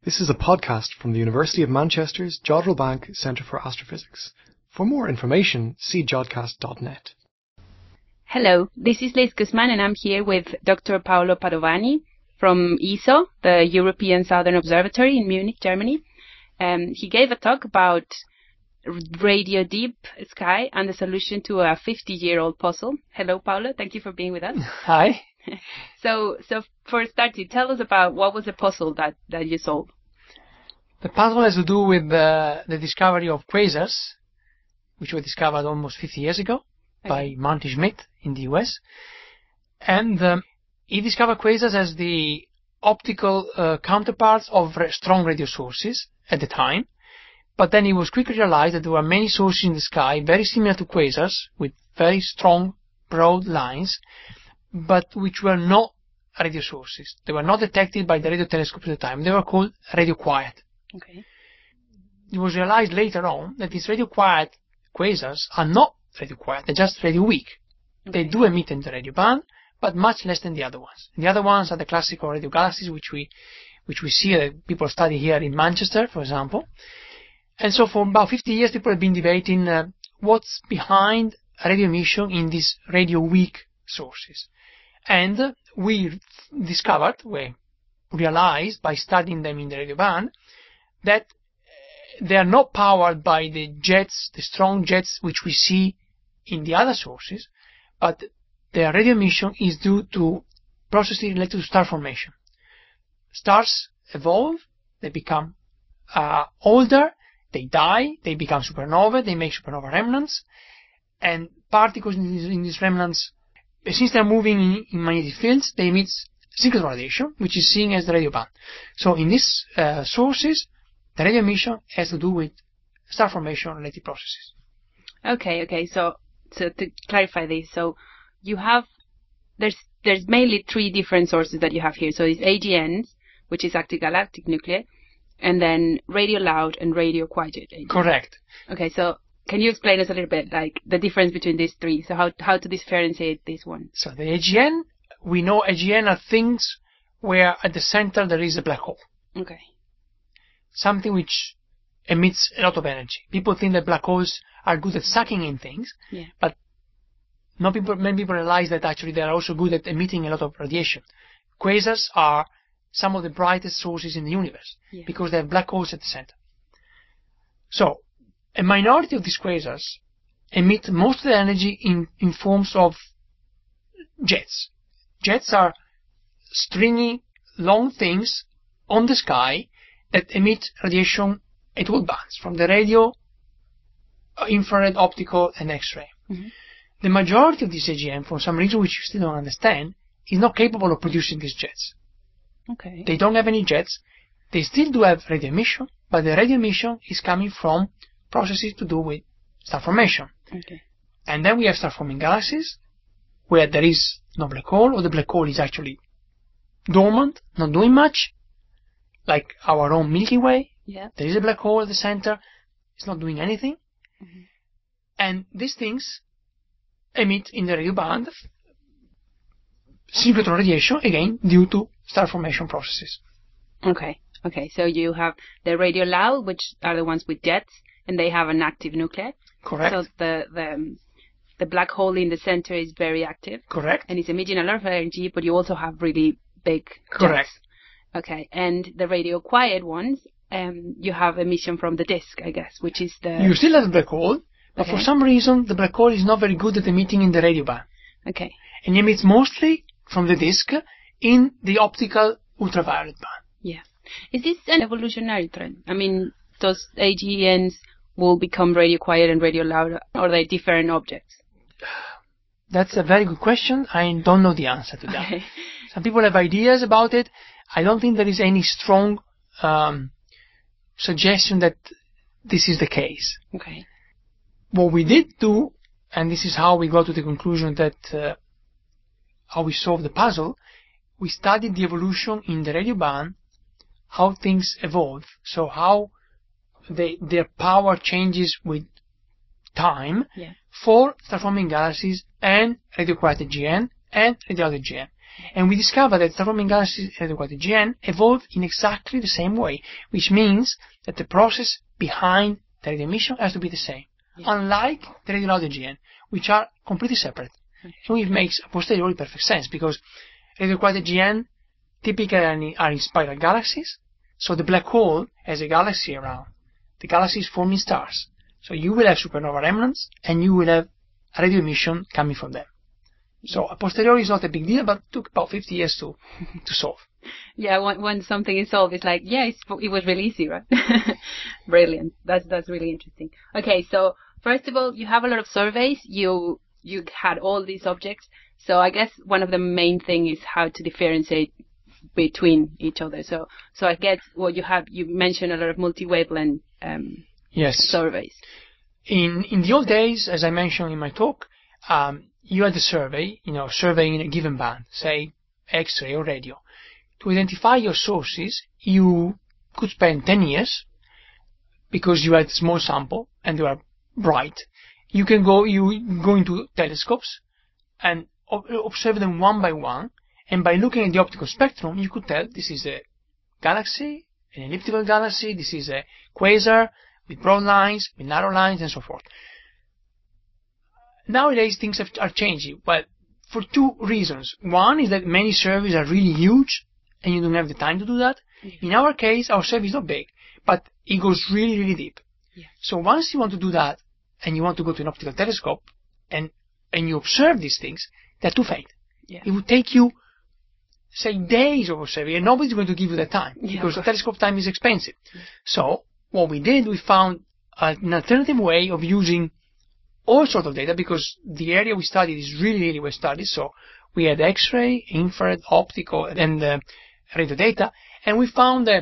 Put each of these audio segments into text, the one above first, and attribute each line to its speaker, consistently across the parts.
Speaker 1: This is a podcast from the University of Manchester's Jodrell Bank Centre for Astrophysics. For more information, see jodcast.net.
Speaker 2: Hello, this is Liz Guzman and I'm here with Dr. Paolo Padovani from ESO, the European Southern Observatory in Munich, Germany. He gave a talk about radio deep sky and the solution to a 50-year-old puzzle. Hello, Paolo. Thank you for being with us.
Speaker 3: Hi.
Speaker 2: So for starting, tell us about what was the puzzle that you solved.
Speaker 3: The puzzle has to do with the discovery of quasars, which were discovered almost 50 years ago by Monty Schmidt in the US. And he discovered quasars as the optical counterparts of strong radio sources at the time. But then he was quickly realized that there were many sources in the sky very similar to quasars with very strong, broad lines, but which were not radio sources. They were not detected by the radio telescopes at the time. They were called radio quiet.
Speaker 2: Okay.
Speaker 3: It was realized later on that these radio quiet quasars are not radio quiet, they're just radio weak. Okay. They do emit in the radio band, but much less than the other ones. The other ones are the classical radio galaxies, which we see that people study here in Manchester, for example. And so for about 50 years, people have been debating what's behind radio emission in these radio weak sources. And we realized by studying them in the radio band that they are not powered by the jets, the strong jets which we see in the other sources, but their radio emission is due to processes related to star formation. Stars evolve, they become older, they die, they become supernovae, they make supernova remnants, and particles in these remnants, since they're moving in magnetic fields, they emit synchrotron radiation, which is seen as the radio band. So in these sources, the radio emission has to do with star formation related processes.
Speaker 2: Okay. So to clarify this, so you have there's mainly three different sources that you have here. So it's AGNs, which is active galactic nuclei, and then radio loud and radio quiet AGN.
Speaker 3: Correct.
Speaker 2: Okay, so can you explain us a little bit, like, the difference between these three? So how to differentiate this one?
Speaker 3: So the AGN, we know AGN are things where at the center there is a black hole.
Speaker 2: Okay.
Speaker 3: Something which emits a lot of energy. People think that black holes are good at sucking in things, but many people realize that actually they are also good at emitting a lot of radiation. Quasars are some of the brightest sources in the universe because they have black holes at the center. So, a minority of these quasars emit most of the energy in forms of jets. Jets are stringy, long things on the sky that emit radiation at all bands, from the radio, infrared, optical, and X-ray. Mm-hmm. The majority of these AGN, for some reason which you still don't understand, is not capable of producing these jets.
Speaker 2: Okay.
Speaker 3: They don't have any jets. They still do have radio emission, but the radio emission is coming from processes to do with star formation.
Speaker 2: Okay.
Speaker 3: And then we have star-forming galaxies, where there is no black hole, or the black hole is actually dormant, not doing much, like our own Milky Way.
Speaker 2: Yeah.
Speaker 3: There is a black hole at the center, it's not doing anything.
Speaker 2: Mm-hmm.
Speaker 3: And these things emit in the radio band synchrotron radiation, again, due to star formation processes.
Speaker 2: Okay, so you have the radio loud, which are the ones with jets, and they have an active nucleus.
Speaker 3: Correct.
Speaker 2: So the black hole in the center is very active.
Speaker 3: Correct.
Speaker 2: And it's emitting a lot of energy, but you also have really big jets.
Speaker 3: Correct.
Speaker 2: Okay, and the radio quiet ones, you have emission from the disk, I guess, which is the...
Speaker 3: You still have a black hole, but for some reason the black hole is not very good at emitting in the radio band.
Speaker 2: Okay.
Speaker 3: And it emits mostly from the disk in the optical ultraviolet band.
Speaker 2: Yeah. Is this an evolutionary trend? I mean, those AGNs will become radio quiet and radio loud, or are they different objects?
Speaker 3: That's a very good question. I don't know the answer to that. Okay. Some people have ideas about it. I don't think there is any strong suggestion that this is the case.
Speaker 2: Okay.
Speaker 3: What we did do, and this is how we got to the conclusion that how we solved the puzzle, we studied the evolution in the radio band, how things evolve, so how their power changes with time for star-forming galaxies and radio quiet AGN and radio loud AGN. And we discovered that star-forming galaxies at radio GN evolved in exactly the same way, which means that the process behind the radio emission has to be the same. Unlike the radio GN, which are completely separate. And it makes a posteriori perfect sense, because radio GN typically are in spiral galaxies, so the black hole has a galaxy around. The galaxy is forming stars. So you will have supernova remnants, and you will have a radio emission coming from them. So a posteriori is not a big deal, but it took about 50 years to solve.
Speaker 2: Yeah, when something is solved, it's like, yeah, it was really easy, right? Brilliant. That's really interesting. Okay, so first of all, you have a lot of surveys. You had all these objects. So I guess one of the main things is how to differentiate between each other. So I guess what you mentioned a lot of multi-wavelength surveys. In the old days, as I mentioned in my talk, you had a survey, surveying a given band, say X-ray or radio. To identify your sources, you could spend 10 years, because you had a small sample and they were bright. You go into telescopes and observe them one by one, and by looking at the optical spectrum, you could tell this is a galaxy, an elliptical galaxy, this is a quasar with broad lines, with narrow lines, and so forth. Nowadays, things are changing. Well, for two reasons. One is that many surveys are really huge, and you don't have the time to do that. In our case, our survey is not big, but it goes really, really deep. Yeah. So once you want to do that, and you want to go to an optical telescope, and you observe these things, they're too faint. Yeah. It would take you, say, days of observing, and nobody's going to give you that time, because the telescope time is expensive. Yeah. So what we did, we found an alternative way of using all sorts of data, because the area we studied is really, really well studied. So we had X-ray, infrared, optical, and radio data, and we found a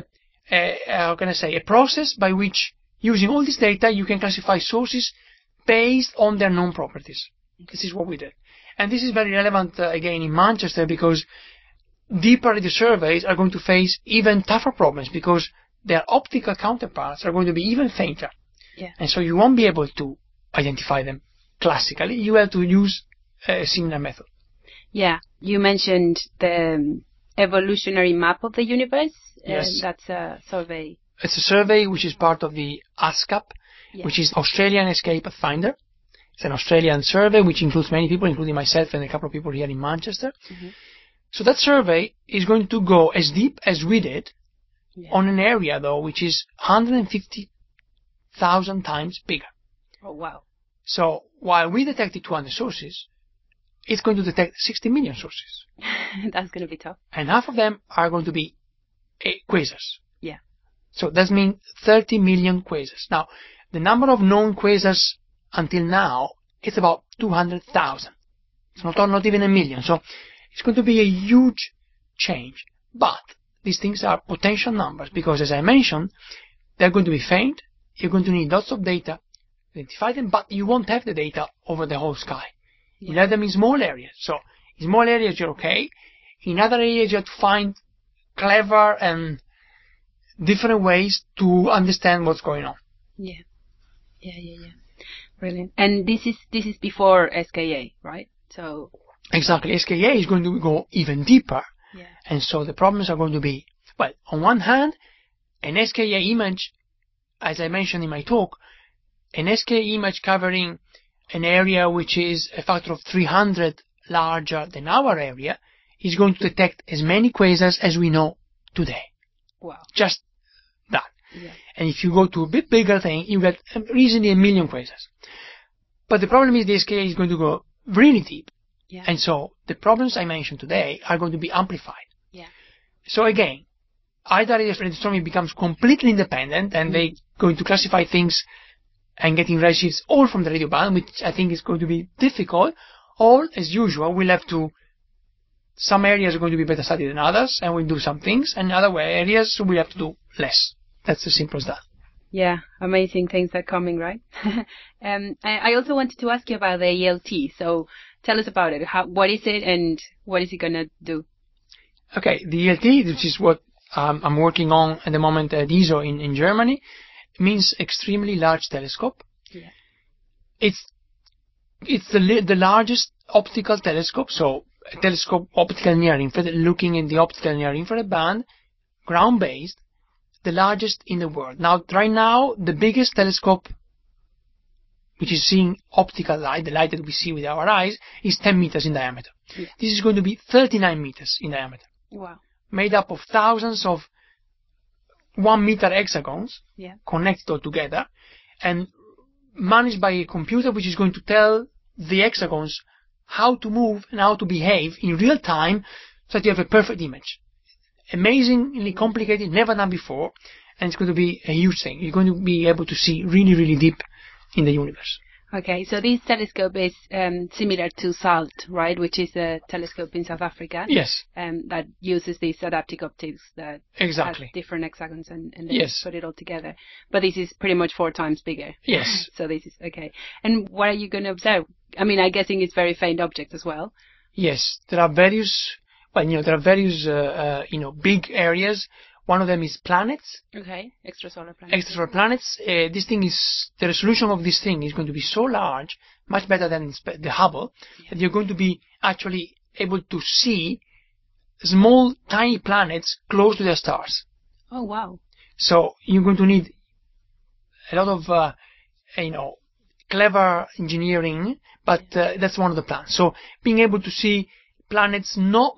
Speaker 2: process by which, using all this data, you can classify sources based on their known properties. This is what we did. And this is very relevant, again, in Manchester, because deeper radio surveys are going to face even tougher problems, because their optical counterparts are going to be even fainter. Yeah. And so you won't be able to identify them classically. You have to use a similar method. Yeah. You mentioned the evolutionary map of the universe.
Speaker 3: Yes.
Speaker 2: That's a survey.
Speaker 3: It's a survey which is part of the ASCAP, which is Australian Escape Pathfinder. It's an Australian survey which includes many people, including myself and a couple of people here in Manchester. Mm-hmm. So that survey is going to go as deep as we did on an area, though, which is 150,000 times bigger.
Speaker 2: Oh, wow.
Speaker 3: So while we detected 200 sources, it's going to detect 60 million sources.
Speaker 2: That's going to be tough.
Speaker 3: And half of them are going to be quasars.
Speaker 2: Yeah.
Speaker 3: So that means 30 million quasars. Now, the number of known quasars until now is about 200,000. It's not even a million. So it's going to be a huge change. But these things are potential numbers, because, as I mentioned, they're going to be faint. You're going to need lots of data to identify them, but you won't have the data over the whole sky. You have them in small areas. So in small areas, you're okay. In other areas, you have to find clever and different ways to understand what's going on.
Speaker 2: Yeah. Brilliant. And this is before SKA, right? So
Speaker 3: exactly. SKA is going to go even deeper. Yeah. And so the problems are going to be, well, on one hand, an SKA image, as I mentioned in my talk, an SKA image covering an area which is a factor of 300 larger than our area is going to detect as many quasars as we know today.
Speaker 2: Wow.
Speaker 3: Just that. Yeah. And if you go to a bit bigger thing, you get easily 1 million quasars. But the problem is the SKA is going to go really deep. Yeah. And so the problems I mentioned today are going to be amplified.
Speaker 2: Yeah.
Speaker 3: So again, either radio astronomy becomes completely independent and they're going to classify things and getting redshifts all from the radio band, which I think is going to be difficult, or, as usual, some areas are going to be better studied than others, and we'll do some things, and other areas we'll have to do less. That's as simple as that.
Speaker 2: Yeah, amazing things are coming, right? I also wanted to ask you about the ELT, so tell us about it. What is it, and what is it going to do?
Speaker 3: Okay, the ELT, which is what I'm working on at the moment at ESO in Germany, means extremely large telescope. Yeah. It's the largest optical telescope, so a telescope optical near infrared, looking in the optical near infrared band, ground-based, the largest in the world. Now, right now, the biggest telescope which is seeing optical light, the light that we see with our eyes, is 10 meters in diameter. Yeah. This is going to be 39 meters in diameter.
Speaker 2: Wow.
Speaker 3: Made up of thousands of 1 meter hexagons connected all together and managed by a computer which is going to tell the hexagons how to move and how to behave in real time so that you have a perfect image. Amazingly complicated, never done before, and it's going to be a huge thing. You're going to be able to see really, really deep in the universe.
Speaker 2: Okay, so this telescope is similar to SALT, right, which is a telescope in South Africa.
Speaker 3: Yes.
Speaker 2: That uses these adaptive optics that
Speaker 3: exactly
Speaker 2: has different hexagons and they put it all together. But this is pretty much 4 times bigger.
Speaker 3: Yes.
Speaker 2: So this is okay. And what are you going to observe? I mean, I'm guessing it's very faint objects as well.
Speaker 3: Yes, there are various. Well, there are various big areas. One of them is planets.
Speaker 2: Okay, extrasolar planets.
Speaker 3: Extrasolar planets. This thing is, the resolution of this thing is going to be so large, much better than the Hubble, that you're going to be actually able to see small, tiny planets close to their stars.
Speaker 2: Oh, wow.
Speaker 3: So you're going to need a lot of, clever engineering, but that's one of the plans. So being able to see planets not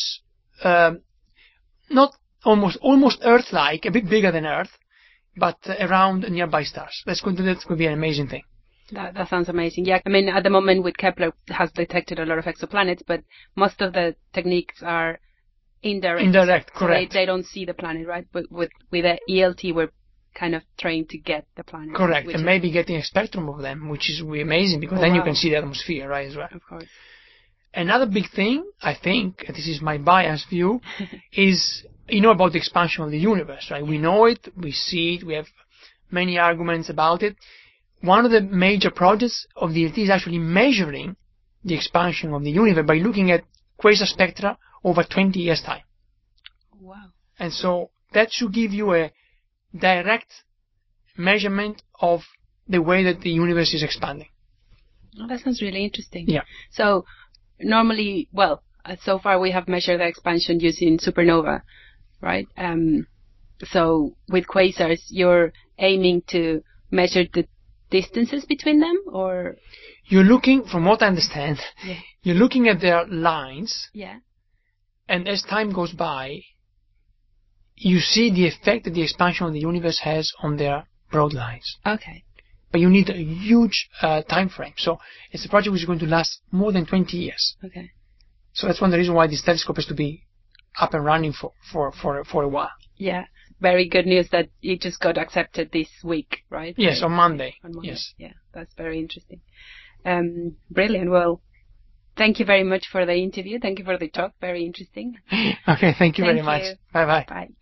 Speaker 3: almost Earth-like, a bit bigger than Earth, but around nearby stars. That's going to be an amazing thing.
Speaker 2: That sounds amazing. Yeah, I mean, at the moment with Kepler has detected a lot of exoplanets, but most of the techniques are indirect.
Speaker 3: Indirect, correct.
Speaker 2: So they don't see the planet, right? But with the ELT, we're kind of trying to get the planet.
Speaker 3: Correct, and maybe getting a spectrum of them, which is amazing, because then you can see the atmosphere, right, as well.
Speaker 2: Of course.
Speaker 3: Another big thing, I think, this is my biased view, is, about the expansion of the universe, right? We know it, we see it, we have many arguments about it. One of the major projects of the ELT is actually measuring the expansion of the universe by looking at quasar spectra over 20 years' time.
Speaker 2: Wow.
Speaker 3: And so that should give you a direct measurement of the way that the universe is expanding.
Speaker 2: Oh, that sounds really interesting.
Speaker 3: Yeah.
Speaker 2: So normally, so far we have measured the expansion using supernova, right? So with quasars, you're aiming to measure the distances between them, or?
Speaker 3: You're looking, from what I understand, you're looking at their lines.
Speaker 2: Yeah.
Speaker 3: And as time goes by, you see the effect that the expansion of the universe has on their broad lines.
Speaker 2: Okay.
Speaker 3: But you need a huge time frame. So it's a project which is going to last more than 20 years.
Speaker 2: Okay.
Speaker 3: So that's one of the reasons why this telescope has to be up and running for a while.
Speaker 2: Yeah. Very good news that it just got accepted this week, right?
Speaker 3: Yes, on Monday.
Speaker 2: Yes. Yeah, that's very interesting. Brilliant. Well, thank you very much for the interview. Thank you for the talk. Very interesting.
Speaker 3: Okay, thank you very much. Bye-bye.
Speaker 2: Bye.